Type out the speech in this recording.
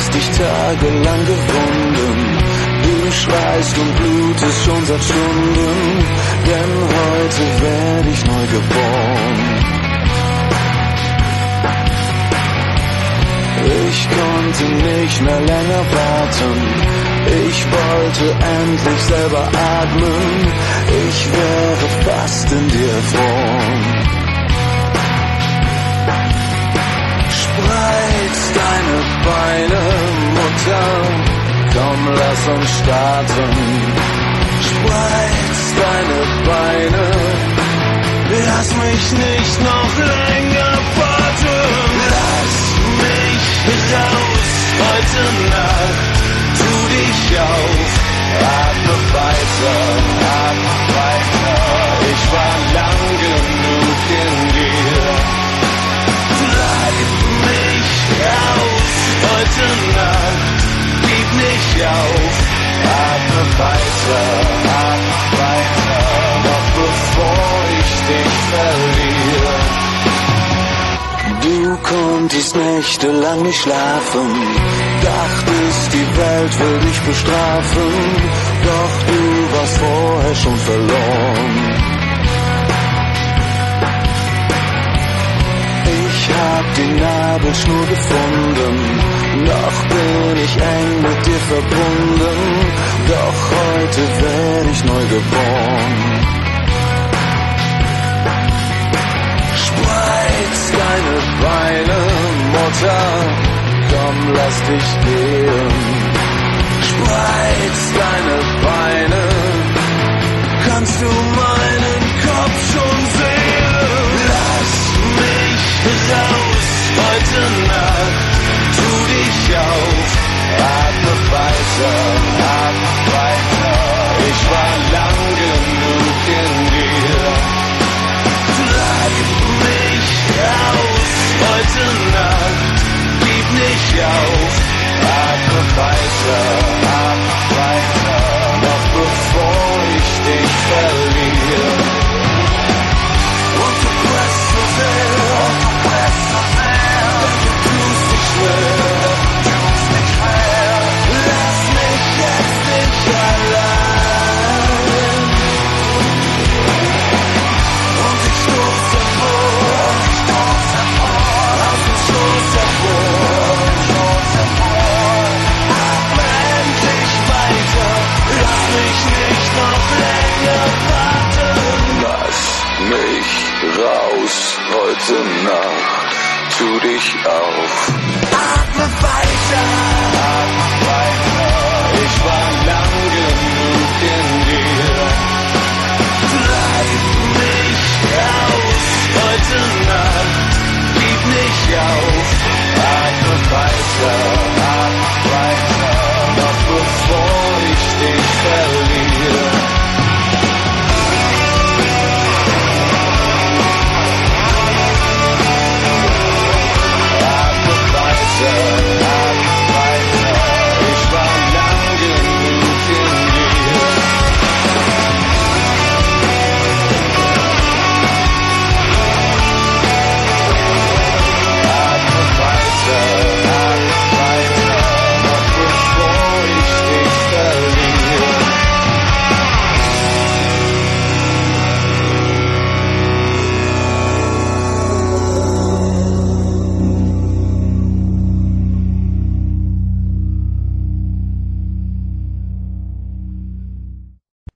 hast dich tagelang gewunden. Du schreist und blutest schon seit Stunden, denn heute werd ich neu geboren. Ich konnte nicht mehr länger warten, ich wollte endlich selber atmen, ich wäre fast in dir erfroren. Spreiz deine Beine, Mutter, komm, lass uns starten. Spreiz deine Beine, lass mich nicht noch länger warten. Lass mich raus heute Nacht, tu dich auf, atme weiter, atme weiter. Ich war lang genug in dir. Treib mich raus heute Nacht, gib nicht auf, atme weiter, noch bevor ich dich verliere. Du konntest nächtelang nicht schlafen, dachtest, die Welt will dich bestrafen, doch du warst vorher schon verloren. Ich hab die Nabelschnur gefunden, noch bin ich eng mit dir verbunden, doch heute werd ich neu geboren. Spreiz deine Beine, Mutter, komm, lass dich gehen. Spreiz deine Beine, kannst du meinen Kopf schon sehen? Lass mich raus heute Nacht, tu dich auf, atme weiter, ich war lang genug in dir. Treib mich raus heute Nacht, gib nicht auf, atme weiter, noch bevor ich dich verliere. Und du presst so sehr, du tust dich schwer, lass mich jetzt nicht allein. Und ich stoß hervor, aus dem Schoß hervor, atme endlich weiter, lass mich nicht noch länger warten. Lass mich raus heute Nacht, tu dich auf,